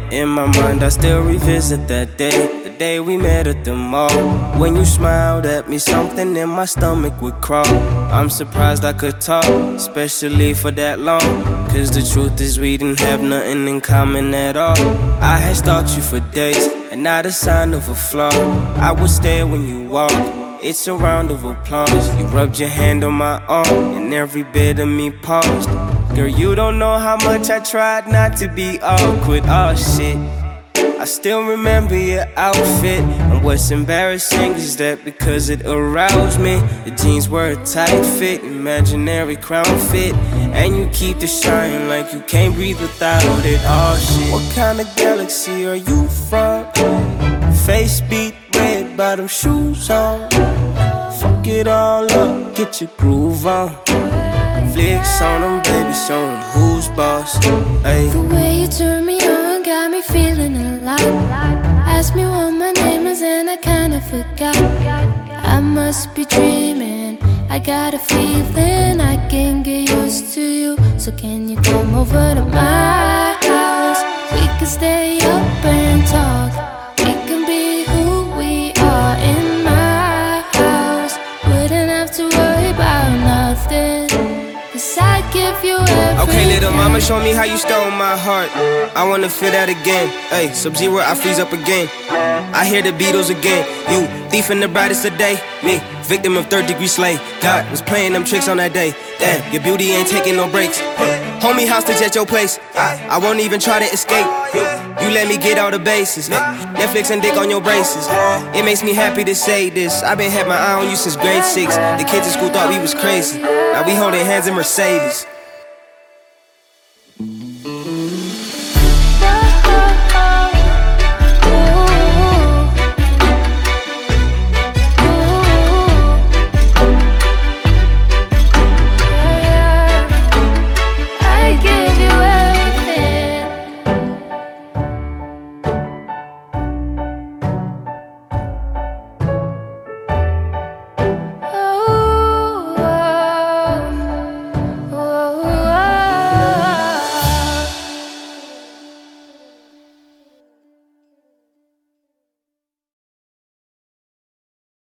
In my mind I still revisit that day, the day we met at the mall. When you smiled at me, something in my stomach would crawl. I'm surprised I could talk, especially for that long. Cause the truth is we didn't have nothing in common at all. I had stalked you for days, and not a sign of a flaw. I would stare when you walked, it's a round of applause. You rubbed your hand on my arm, and every bit of me paused. Girl, you don't know how much I tried not to be awkward. Oh shit, I still remember your outfit. And what's embarrassing is that because it aroused me, the jeans were a tight fit, imaginary crown fit. And you keep the shine like you can't breathe without it. Oh shit, what kind of galaxy are you from? Face beat, red bottom shoes on. Fuck it all up, get your groove on. Flicks on them, baby, show them who's boss. Ay. The way you turn me on got me feeling alive. Asked me what my name is and I kinda forgot. I must be dreaming, I got a feeling I can get used to you. So can you come over to my house? We can stay up and talk. We can be who we are in my house. Wouldn't have to worry about nothing, cause I give you everything. Okay, little mama, show me how you stole my heart. I wanna feel that again. Ay, Sub-Zero, I freeze up again. I hear the Beatles again. You, thief in the brightest of day. Me, victim of third-degree slay. God was playing them tricks on that day. Damn, your beauty ain't taking no breaks. Hold me hostage at your place. I won't even try to escape. You let me get all the bases. Netflix and dick on your braces. It makes me happy to say this. I've been had my eye on you since grade 6. The kids in school thought we was crazy. Now we holding hands in Mercedes.